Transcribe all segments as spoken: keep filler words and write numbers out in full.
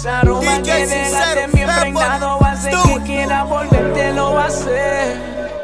Esa aroma que dejaste bien impregnado hace que quiera volvértelo a hacer.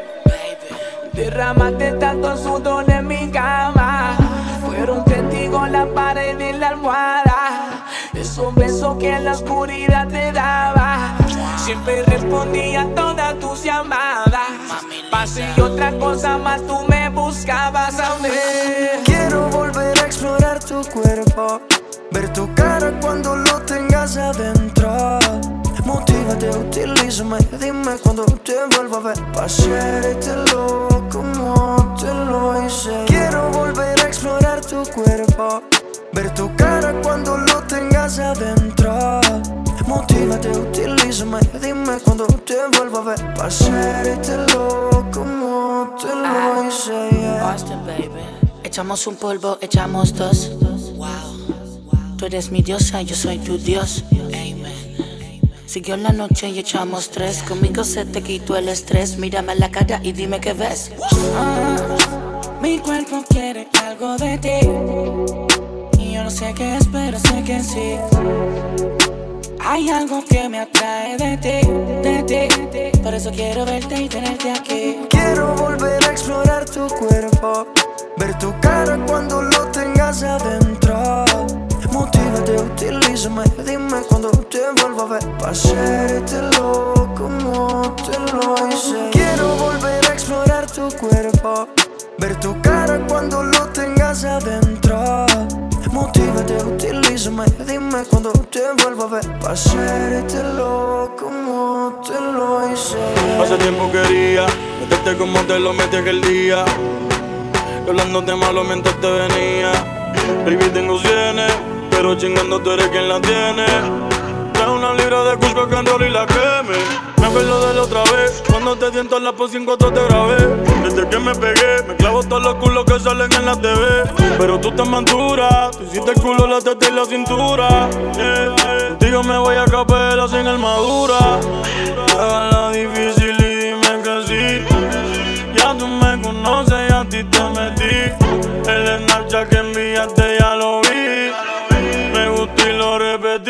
Derramaste tanto sudor en mi cama, fueron testigos la pared y la almohada. Esos besos que en la oscuridad te daba, siempre respondía a todas tus llamadas. Pase y otra cosa más, tú me buscabas a mí. Quiero volver a explorar tu cuerpo, ver tu cara cuando lo tengas adentro. Motívate, utilízame, dime cuando te vuelvo a ver, pa' hacértelo como te lo hice. Quiero volver a explorar tu cuerpo, ver tu cara cuando lo tengas adentro. Motívate, utilízame, dime cuando te vuelvo a ver, pa' hacértelo como te lo hice, yeah. Austin, baby. Echamos un polvo, echamos dos. Wow. Tú eres mi diosa, yo soy tu dios. Amen. Siguió la noche y echamos tres. Conmigo se te quitó el estrés. Mírame a la cara y dime qué ves. Ah, mi cuerpo quiere algo de ti y yo no sé qué es, pero sé que sí. Hay algo que me atrae de ti, de ti. Por eso quiero verte y tenerte aquí. Quiero volver a explorar tu cuerpo, ver tu cara cuando lo tengas adentro. Motívate, utilízame, dime cuando te vuelvo a ver, pa' hacértelo como te lo hice. Quiero volver a explorar tu cuerpo, ver tu cara cuando lo tengas adentro. Motívate, utilízame, dime cuando te vuelvo a ver, pa' hacértelo como te lo hice. Hace tiempo quería meterte como te lo metí aquel día, y hablándote malo mientras te venía. Baby, tengo cienes, pero chingando tú eres quien la tiene. Trae una libra de Cusco que enrole y la queme. Me acuerdo de la otra vez, cuando te di en todas las por cinco te grabé. Desde que me pegué, me clavo todos los culos que salen en la T V. Pero tú te manturas, tú hiciste el culo, la teta y la cintura, yeah, yeah. Contigo me voy a capela sin armadura. Hágala difícil y dime que sí. Ya tú me conoces y a ti te metí. El Snapchat que enviaste ya lo vi, me gustó y lo repetí,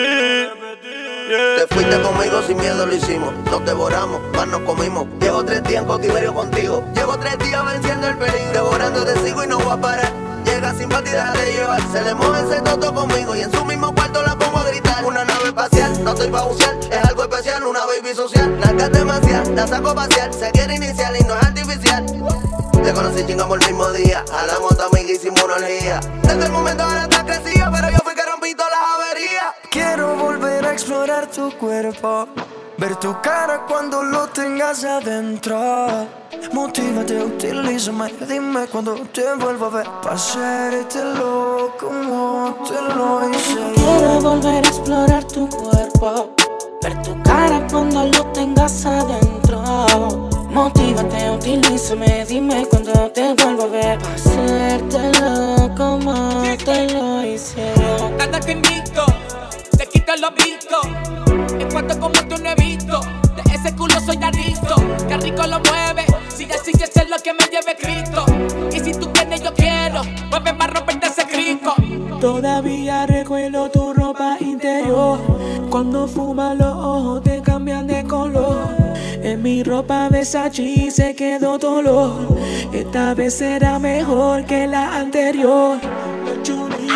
yeah. Te fuiste conmigo, sin miedo lo hicimos. Nos devoramos, más nos comimos. Llevo tres días en cautiverio contigo. Llevo tres días venciendo el peligro. Devorando te sigo y no voy a parar. Llega sin partida de llevar. Se le mueve ese toto conmigo y en su mismo cuarto la pongo a gritar. Una nave espacial, no estoy pa' bucear. Es algo especial, una baby social. Nalgas demasiado, la saco pasear. Se quiere iniciar y no es artificial. Te conocí, chingamos el mismo día. Hablamos tu amiga, hicimos una orgía. Desde el momento ahora estás crecida, pero yo fui que rompí todas las averías. Quiero volver a explorar tu cuerpo, ver tu cara cuando lo tengas adentro. Motívate, utilízame, dime cuando te vuelvo a ver, pa' hacértelo como te lo hice. Quiero volver a explorar tu cuerpo, ver tu cara cuando lo tengas adentro. Motívate, utilízame, dime cuando te vuelvo a ver, pa' hacértelo como te lo hice. Cada que invito, te quito lo visto. En cuanto como tú no he visto, de ese culo soy adicto. Qué rico lo mueve, sigue, sigue, es lo que me lleve Cristo. Y si tú tienes, yo quiero, mueve más romperte ese crico. Todavía recuerdo tu ropa interior, cuando fumas los ojos te cambian de color. En mi ropa Versace se quedó dolor, esta vez será mejor que la anterior. Lo chulito,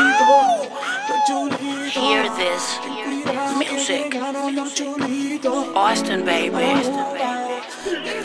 lo chulito. Hear this music. Austin, baby.